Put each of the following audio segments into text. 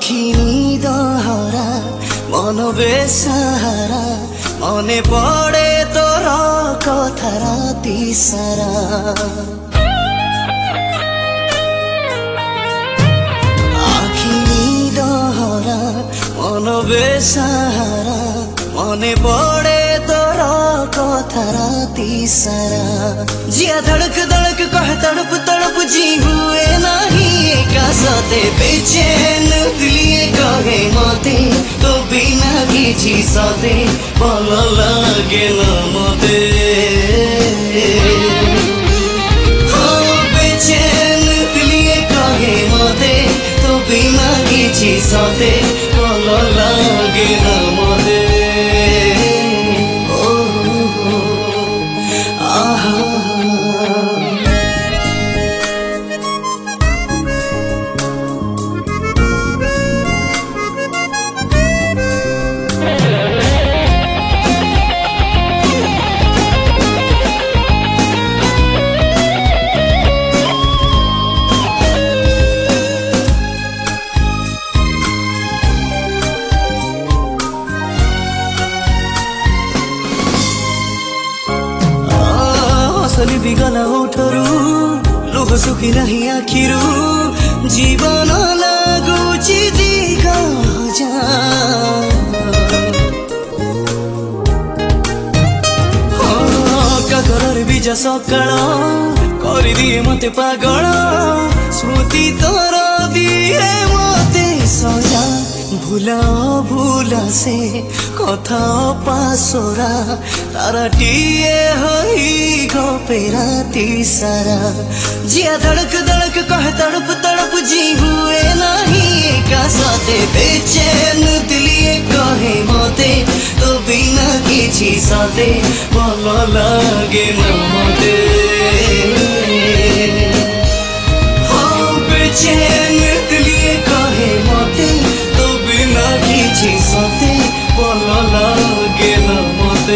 आखि दहरा मन बेसहारा मने पड़े तोर कथा राति सारा आखि दहरा मन बेसहारा मने पड़े तोर कथा राति सारा जिया धड़क धड़क कह तड़प तड़प जी हुए नहीं एका साथे बेचैन दिलिए कहे मते तो बिना किछि साथे भल लागे न मते बेचैन दिलिए कहे मते तो बिना किछि साथे भल लागे न मते हसली भी गला उठरू लुह सुखी नहीं आखिरू जीवन लगुची दिगा काकर बीजा सकाळ कर दिए मते पागल स्मृति तोर दिए मते सजा भूला भूला से कथा पासरा तारा टीए हई गपे राति सारा जिया धड़क धड़क कह तड़प तड़प जी हुए नहीं एका साथे बेचैन दिलिए कहे मते तो बिना किछि साथे भल लागे न मते बेचैन दिलिए कहे मते तो बिना किछि साथे भल लागे न मते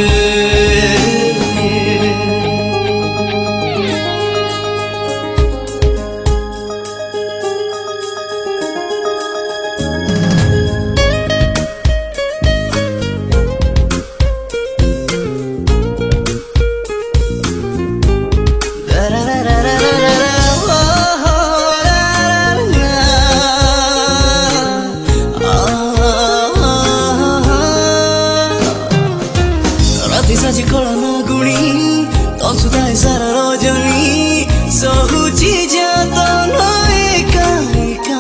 साजी कलना गुणी तो सुधाए सारा रजनी सहुची जाता एका एका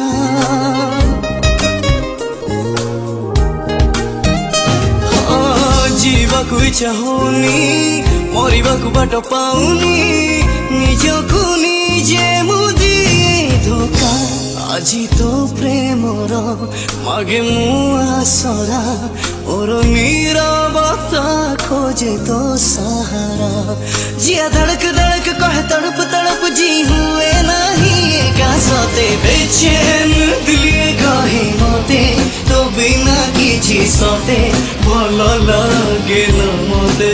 जीवाकू इच्छा होनी मरिबाकू बाट पाउनी निजकू निजे मुदी धोका আজি तो प्रेमर मागे मु आसरा और नीरवता खोजे तो सहारा जिया धड़क धड़क कह तड़प तड़प जी हुए नहीं एका साथे बेचैन दिलिए कहे मते तो बिना किछि साथे भल लागे न मते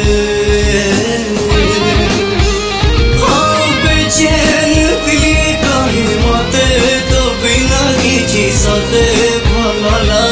बेचैन दिलिए कहे मते तो बिना किछि साथे भल लागे